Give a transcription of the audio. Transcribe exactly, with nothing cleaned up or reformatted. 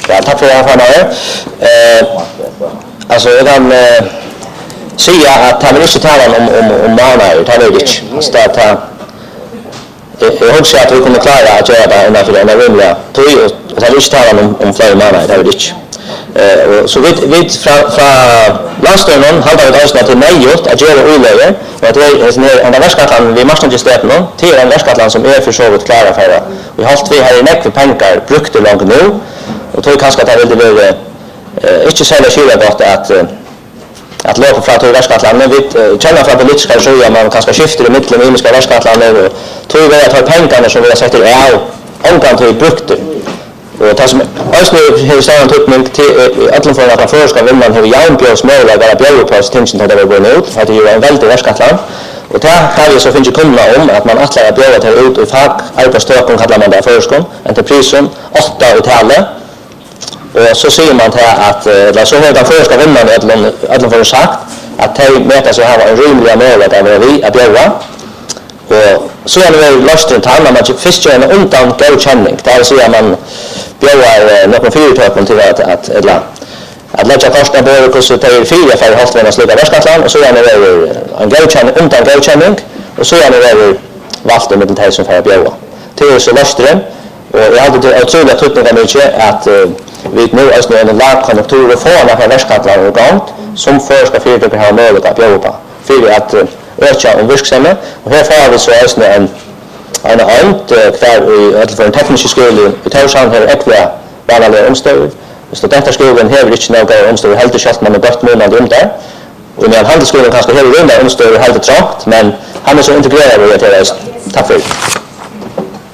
Ja, tack för det här. Eh, alltså jag kan eh, säga att det vill inte tala om om om månader, det vill inte. Alltså att jag hoppas att vi kommer klara att göra det innanför den rimliga tid och det vill inte tala om om flera månader, det vill inte. Eh, så vi vi från från landstyrelsen håller vi oss till möjligt att göra olöje och att det är en värskatlan vi måste inte stöta någon till en värskatlan som är för så vitt klara för det. Vi har hållit vi här i näck för pengar brukt långt nu och tror kanske att det vill det eh inte så skilja gott att att låta från till värskatlan men vi känner från politiska så man kanske skiftar i mitten i miska värskatlan och tror vi att ha pengarna som vi har sett är omgång till brukt. Och det som också har stått uppning till alla för att för ska vinna hur jämnbjörs möjligheter att bjöd på stinsen att det var ut att det är en väldigt värskatlan och det här så finns ju kunna om att man attlar att bjöd till ut i fack arbetsstöken kallar man det förskon entreprisen åtta i talet och så ser man här att det så hur den för ska vinna alla för sagt att det mäta så här en rimlig möjlighet att vi att bjöda och så är det lösten till när man fiskar en undan godkänning där så man bjöar någon företag till att att eller att lägga kostnader på så till fyra för att hålla sluta värskatlan och så är det en godkänning undan godkänning och så är det valt med den som för bjöa till så lösten och jag hade det otroligt tuttiga mycket att vi nu är en lagkonjunktur och får några värskatlan organ som för ska företag ha möjlighet att bjöa på för att öka om verksamhet och här får vi så är en en ant kvar i alla för en teknisk skola i Torshavn här äkta vanliga omständigheter. Så detta skolan har inte några omständigheter helt schysst man har bort månad om där. Och när handelsskolan kanske har runda omständigheter helt trångt men han är så integrerad i det här. Tack för det.